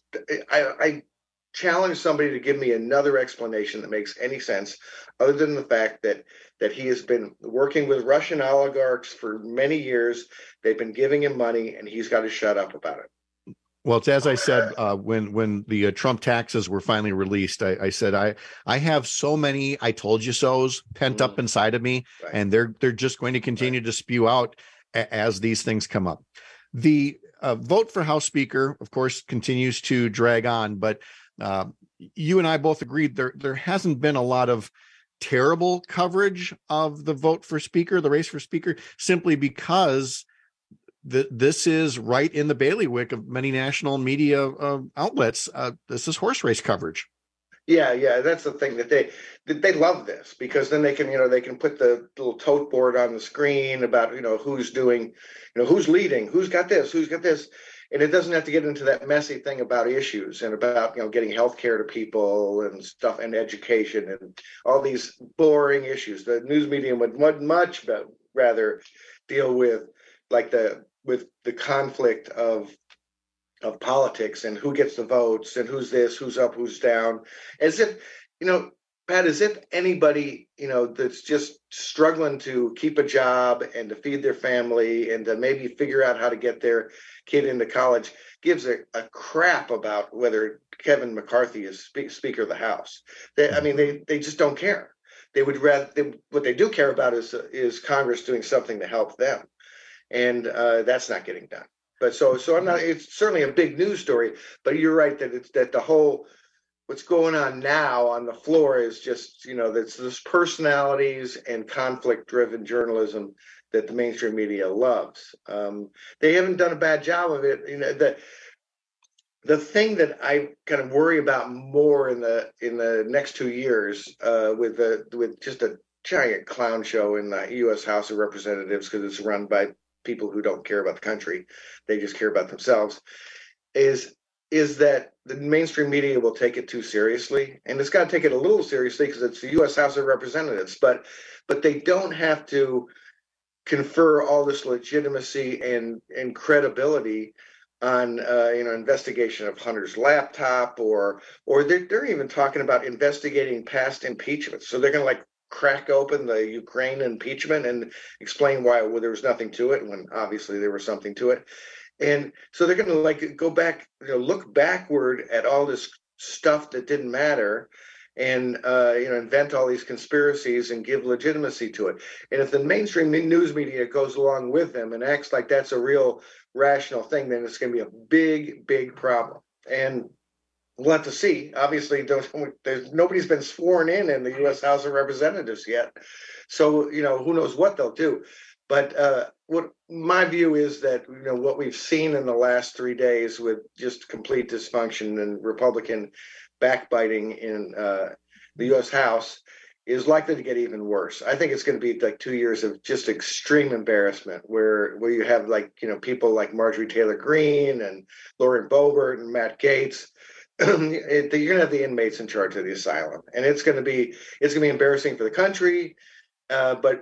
I challenge somebody to give me another explanation that makes any sense other than the fact that he has been working with Russian oligarchs for many years. They've been giving him money, and he's got to shut up about it. Well, it's as I said when the Trump taxes were finally released. I said I have so many "I told you so's" pent up inside of me, right. And they're just going to continue to spew out as these things come up. The vote for House Speaker, of course, continues to drag on, but you and I both agreed there hasn't been a lot of terrible coverage of the vote for Speaker, the race for Speaker, simply because this is right in the bailiwick of many national media outlets. This is horse race coverage. Yeah, that's the thing that they love this, because then they can put the little tote board on the screen about who's doing, who's leading, who's got this, and it doesn't have to get into that messy thing about issues and about getting health care to people and stuff and education and all these boring issues. The news media would much rather deal with the conflict of politics and who gets the votes and who's this, who's up, who's down, as if, Pat, as if anybody, that's just struggling to keep a job and to feed their family and to maybe figure out how to get their kid into college gives a crap about whether Kevin McCarthy is Speaker of the House. They just don't care. They would rather, what they do care about is Congress doing something to help them. And that's not getting done. But so I'm not, it's certainly a big news story, but you're right that the whole, what's going on now on the floor is just, that's this personalities and conflict-driven journalism that the mainstream media loves. They haven't done a bad job of it. The thing that I kind of worry about more in the next 2 years with just a giant clown show in the U.S. House of Representatives, because it's run by people who don't care about the country, they just care about themselves, is that the mainstream media will take it too seriously. And it's got to take it a little seriously because it's the U.S. House of Representatives, but they don't have to confer all this legitimacy and credibility on investigation of Hunter's laptop, or they're even talking about investigating past impeachments. So they're going to crack open the Ukraine impeachment and explain why there was nothing to it when obviously there was something to it. And so they're going to go back, look backward at all this stuff that didn't matter, and invent all these conspiracies and give legitimacy to it. And if the mainstream news media goes along with them and acts like that's a real rational thing, then it's going to be a big, big problem. And we'll have to see. Obviously, nobody's been sworn in the U.S. House of Representatives yet, so who knows what they'll do. But what my view is that what we've seen in the last 3 days with just complete dysfunction and Republican backbiting in the U.S. House is likely to get even worse. I think it's going to be 2 years of just extreme embarrassment, where you have people like Marjorie Taylor Greene and Lauren Boebert and Matt Gaetz. You're going to have the inmates in charge of the asylum, and it's going to be embarrassing for the country. But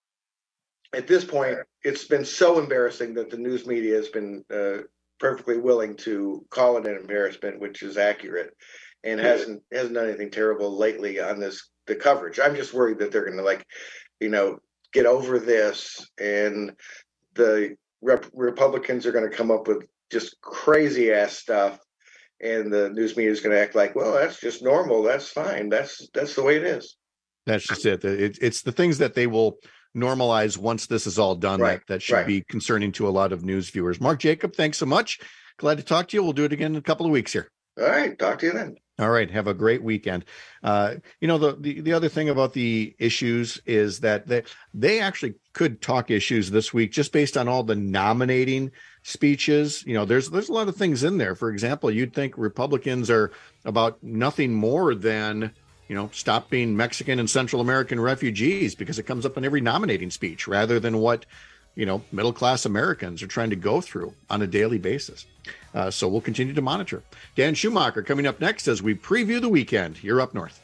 at this point, it's been so embarrassing that the news media has been perfectly willing to call it an embarrassment, which is accurate, and hasn't done anything terrible lately on the coverage. I'm just worried that they're going to get over this, and the Republicans are going to come up with just crazy ass stuff, and the news media is going to act like, well, that's just normal, that's fine, that's the way it is. That's just it. It's the things that they will normalize once this is all done, right, that should be concerning to a lot of news viewers. Mark Jacob, thanks so much. Glad to talk to you. We'll do it again in a couple of weeks here. All right, talk to you then. All right, have a great weekend. The other thing about the issues is that they actually could talk issues this week just based on all the nominating speeches. There's a lot of things in there. For example, you'd think Republicans are about nothing more than stop being Mexican and Central American refugees, because it comes up in every nominating speech, rather than what, middle-class Americans are trying to go through on a daily basis. So we'll continue to monitor. Dan Schumacher coming up next as we preview the weekend. You're Up North.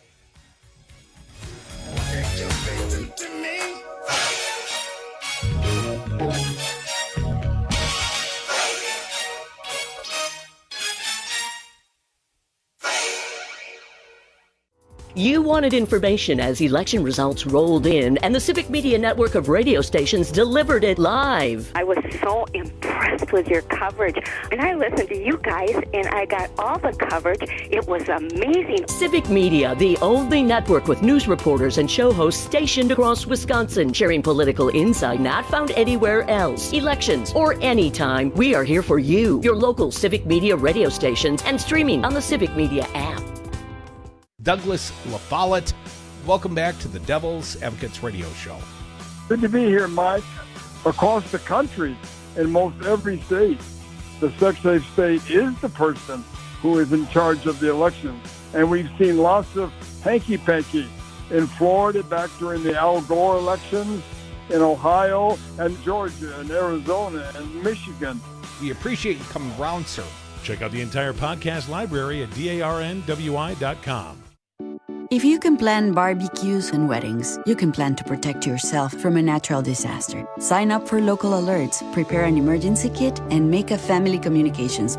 You wanted information as election results rolled in, and the Civic Media network of radio stations delivered it live. I was so impressed with your coverage, and I listened to you guys, and I got all the coverage. It was amazing. Civic Media, the only network with news reporters and show hosts stationed across Wisconsin, sharing political insight not found anywhere else. Elections or anytime, we are here for you, your local Civic Media radio stations, and streaming on the Civic Media app. Douglas LaFollette, welcome back to the Devil's Advocates Radio Show. Good to be here, Mike. Across the country, in most every state, the Secretary of State is the person who is in charge of the election. And we've seen lots of hanky-panky in Florida back during the Al Gore elections, in Ohio and Georgia and Arizona and Michigan. We appreciate you coming around, sir. Check out the entire podcast library at darnwi.com. If you can plan barbecues and weddings, you can plan to protect yourself from a natural disaster. Sign up for local alerts, prepare an emergency kit, and make a family communications plan.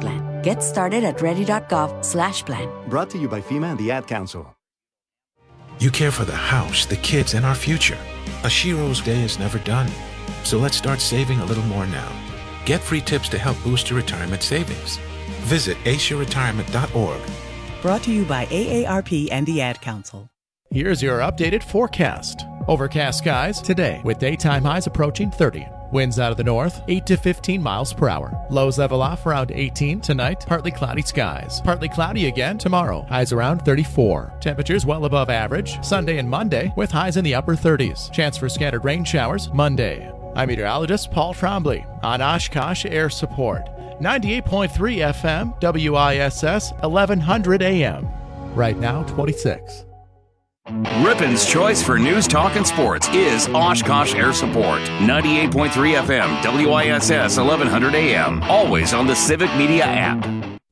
Get started at ready.gov/plan. Brought to you by FEMA and the Ad Council. You care for the house, the kids, and our future. A Shiro's day is never done. So let's start saving a little more now. Get free tips to help boost your retirement savings. Visit asiaretirement.org. Brought to you by AARP and the Ad Council. Here's your updated forecast. Overcast skies today with daytime highs approaching 30. Winds out of the north, 8 to 15 miles per hour. Lows level off around 18 tonight. Partly cloudy skies. Partly cloudy again tomorrow. Highs around 34. Temperatures well above average Sunday and Monday with highs in the upper 30s. Chance for scattered rain showers Monday. I'm meteorologist Paul Trombley on Oshkosh Air Support. 98.3 FM, WISS, 1100 AM. Right now, 26. Rippon's choice for news, talk, and sports is Oshkosh Air Support. 98.3 FM, WISS 1100 AM. Always on the Civic Media app.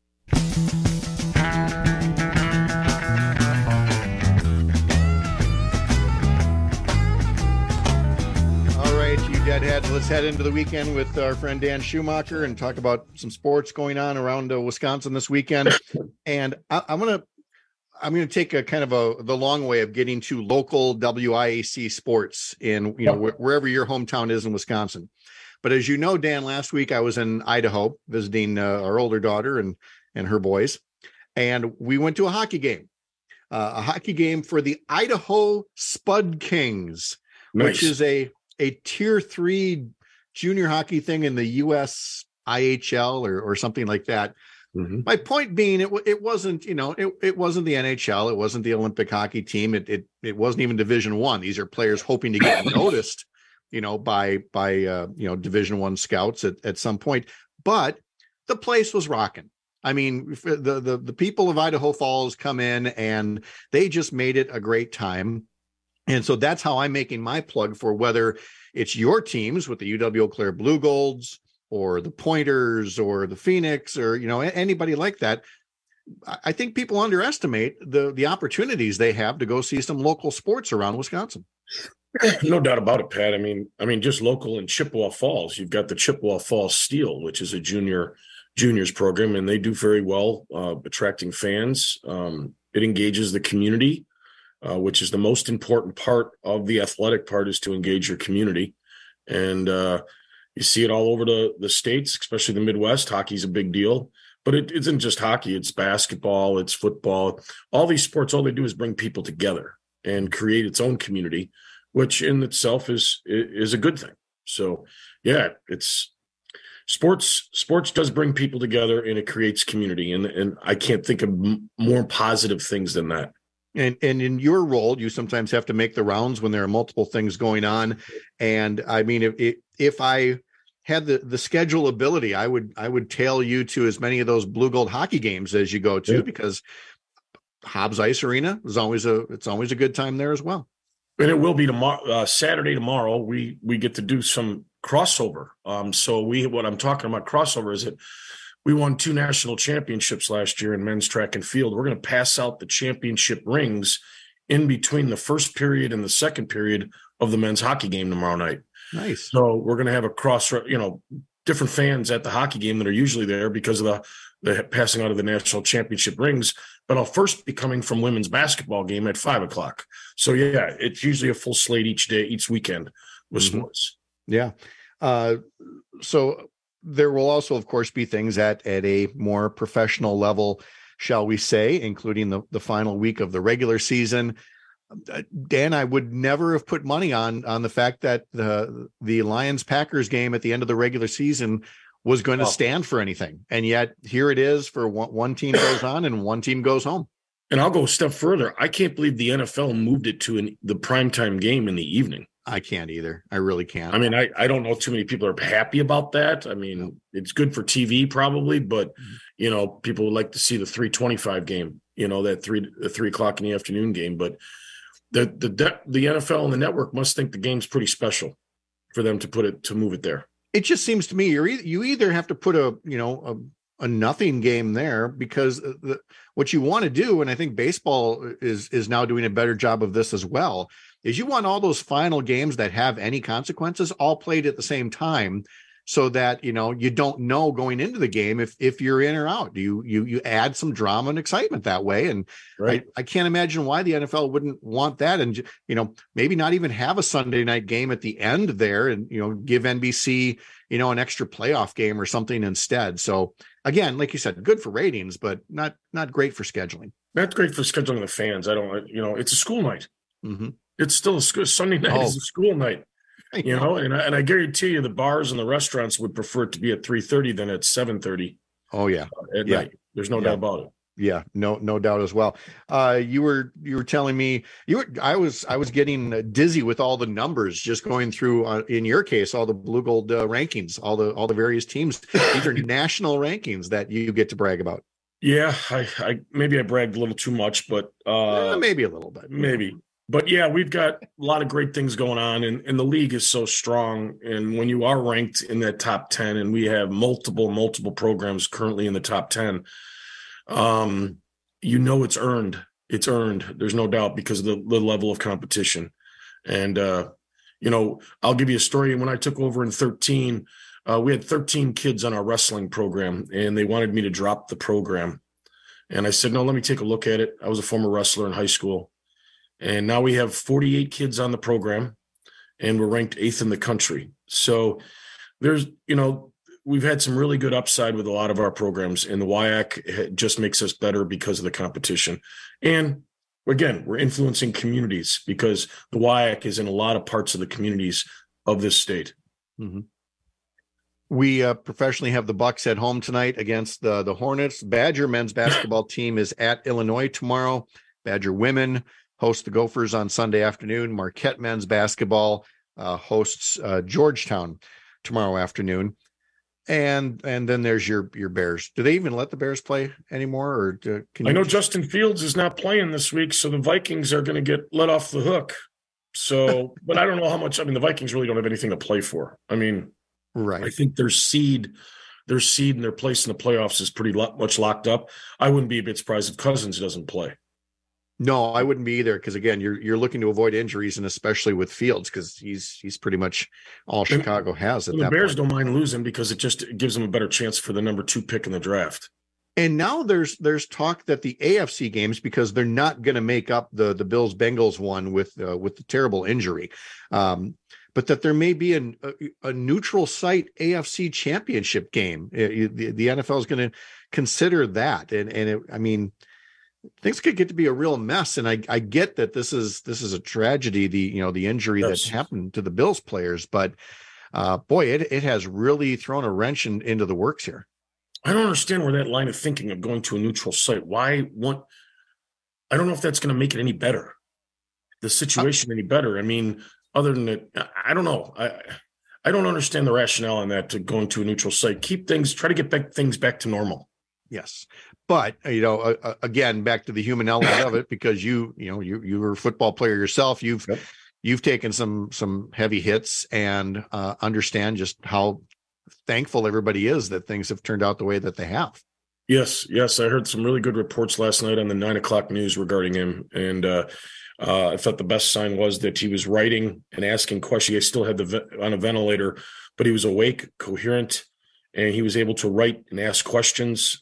All right, you deadheads, let's head into the weekend with our friend Dan Schumacher and talk about some sports going on around Wisconsin this weekend. And I'm going to take a kind of the long way of getting to local WIAC sports in, wherever your hometown is in Wisconsin. But as you know, Dan, last week I was in Idaho visiting our older daughter and her boys, and we went to a hockey game for the Idaho Spud Kings, nice. Which is a tier 3 junior hockey thing in the US IHL or something like that. Mm-hmm. My point being, it wasn't, it wasn't the NHL. It wasn't the Olympic hockey team. It wasn't even Division I. These are players hoping to get noticed, by Division I scouts at some point. But the place was rocking. I mean, the people of Idaho Falls come in and they just made it a great time. And so that's how I'm making my plug for whether it's your teams with the UW Eau Claire Blue Golds, or the Pointers, or the Phoenix, or anybody like that. I think people underestimate the opportunities they have to go see some local sports around Wisconsin. No doubt about it, Pat. I mean, just local in Chippewa Falls. You've got the Chippewa Falls Steel, which is a juniors program, and they do very well attracting fans. It engages the community, which is the most important part of the athletic part, is to engage your community. And you see it all over the states, especially the Midwest. Hockey's a big deal, but it isn't just hockey. It's basketball, it's football. All these sports, all they do is bring people together and create its own community, which in itself is a good thing. So, yeah, it's sports does bring people together, and it creates community. And I can't think of more positive things than that. And in your role, you sometimes have to make the rounds when there are multiple things going on. And I mean, if I had the schedule ability, I would tail you to as many of those Blue Gold hockey games as you go to, because Hobbs Ice Arena is always a good time there as well. And it will be tomorrow, Saturday. Tomorrow we get to do some crossover. So what I'm talking about crossover is that we won 2 national championships last year in men's track and field. We're going to pass out the championship rings in between the first period and the second period of the men's hockey game tomorrow night. Nice. So we're going to have different fans at the hockey game that are usually there because of the passing out of the national championship rings. But I'll first be coming from women's basketball game at 5:00. So yeah, it's usually a full slate each weekend with sports. Yeah. So there will also, of course, be things at a more professional level, shall we say, including the final week of the regular season. Dan, I would never have put money on the fact that the Lions-Packers game at the end of the regular season was going to stand for anything. And yet here it is, for one team goes on and one team goes home. And I'll go a step further. I can't believe the NFL moved it to the primetime game in the evening. I can't either. I really can't. I mean, I don't know too many people are happy about that. I mean, it's good for TV probably, but people would like to see the 3:25 game, that 3 o'clock in the afternoon game. But the NFL and the network must think the game's pretty special for them to move it there. It just seems to me you either have to put a nothing game there, because what you want to do, and I think baseball is now doing a better job of this as well, is you want all those final games that have any consequences all played at the same time, so that, you don't know going into the game if you're in or out. You add some drama and excitement that way. And right. I can't imagine why the NFL wouldn't want that. And, maybe not even have a Sunday night game at the end there and, give NBC, an extra playoff game or something instead. So again, like you said, good for ratings, but not great for scheduling. Not great for scheduling the fans. It's a school night. Mm-hmm. It's still Sunday night is a school night, and I guarantee you the bars and the restaurants would prefer it to be at 3:30 than at 7:30. Oh yeah. At night. There's no doubt about it. Yeah, no doubt as well. You were telling me I was getting dizzy with all the numbers just going through in your case, all the Blue Gold rankings, all the various teams. These are national rankings that you get to brag about. Yeah, I maybe I bragged a little too much, but maybe a little bit. Maybe. But yeah, we've got a lot of great things going on, and the league is so strong. And when you are ranked in that top 10, and we have multiple programs currently in the top 10, it's earned. It's earned. There's no doubt because of the level of competition. And, I'll give you a story. When I took over in 2013, we had 13 kids on our wrestling program, and they wanted me to drop the program. And I said, no, let me take a look at it. I was a former wrestler in high school. And now we have 48 kids on the program, and we're ranked 8th in the country. So there's, we've had some really good upside with a lot of our programs, and the WIAC just makes us better because of the competition. And again, we're influencing communities because the WIAC is in a lot of parts of the communities of this state. Mm-hmm. We professionally have the Bucks at home tonight against the Hornets. Badger men's basketball team is at Illinois tomorrow. Badger women host the Gophers on Sunday afternoon. Marquette men's basketball hosts Georgetown tomorrow afternoon. And then there's your Bears. Do they even let the Bears play anymore? Or I know Justin Fields is not playing this week, so the Vikings are going to get let off the hook. So, but I don't know how much. The Vikings really don't have anything to play for. Right. I think their seed and their place in the playoffs is pretty much locked up. I wouldn't be a bit surprised if Cousins doesn't play. No, I wouldn't be either, because again, you're looking to avoid injuries, and especially with Fields, because he's pretty much all Chicago has at that point. The Bears don't mind losing because it just gives them a better chance for the number 2 pick in the draft. And now there's talk that the AFC games, because they're not going to make up the Bills Bengals one with the terrible injury, but that there may be a neutral site AFC championship game. The NFL is going to consider that, things could get to be a real mess. And I get that this is a tragedy, the injury that happened to the Bills players, but boy, it has really thrown a wrench into the works here. I don't understand where that line of thinking of going to a neutral site. I don't know if that's going to make it any better, the situation any better. Other than that, I don't know. I don't understand the rationale on that, to going to a neutral site. Try to get things back to normal. Yes. But, again, back to the human element of it, because you were a football player yourself. You've taken some heavy hits and understand just how thankful everybody is that things have turned out the way that they have. Yes. I heard some really good reports last night on the 9:00 news regarding him. And I thought the best sign was that he was writing and asking questions. He still had on a ventilator, but he was awake, coherent, and he was able to write and ask questions.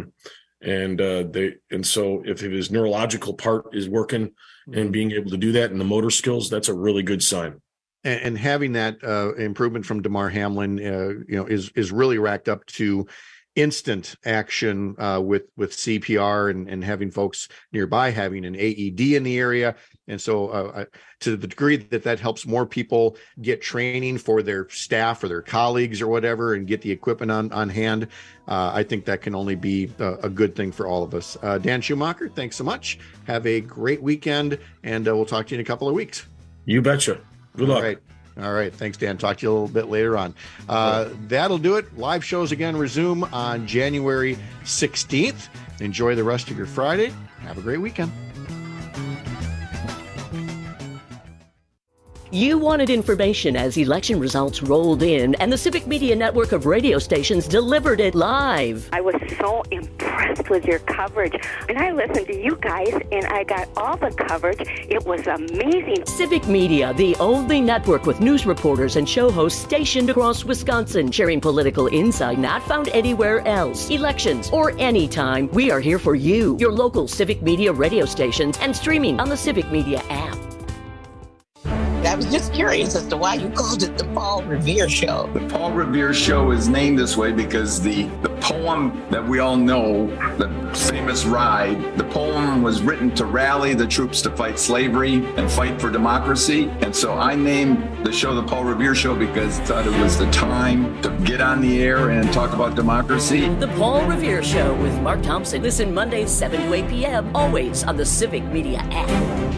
So if his neurological part is working and being able to do that, and the motor skills, that's a really good sign. And having that improvement from Damar Hamlin, is really racked up to instant action with CPR and having folks nearby having an AED in the area. And so to the degree that helps more people get training for their staff or their colleagues or whatever, and get the equipment on hand, I think that can only be a good thing for all of us. Dan Schumacher, thanks so much. Have a great weekend, and we'll talk to you in a couple of weeks. You betcha. Good luck. All right. Thanks, Dan. Talk to you a little bit later on. That'll do it. Live shows again resume on January 16th. Enjoy the rest of your Friday. Have a great weekend. You wanted information as election results rolled in, and the Civic Media network of radio stations delivered it live. I was so impressed with your coverage. And I listened to you guys, and I got all the coverage. It was amazing. Civic Media, the only network with news reporters and show hosts stationed across Wisconsin, sharing political insight not found anywhere else. Elections or anytime, we are here for you. Your local Civic Media radio stations and streaming on the Civic Media app. I was just curious as to why you called it the Paul Revere Show. The Paul Revere Show is named this way because the poem that we all know, the famous Ride, the poem was written to rally the troops to fight slavery and fight for democracy. And so I named the show the Paul Revere Show because I thought it was the time to get on the air and talk about democracy. The Paul Revere Show with Mark Thompson. Listen Mondays 7 to 8 p.m. always on the Civic Media app.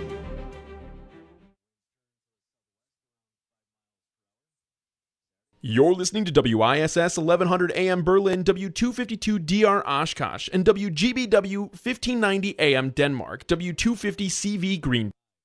You're listening to WISS 1100 AM Berlin, W252 DR Oshkosh, and WGBW 1590 AM Denmark, W250 CV Green.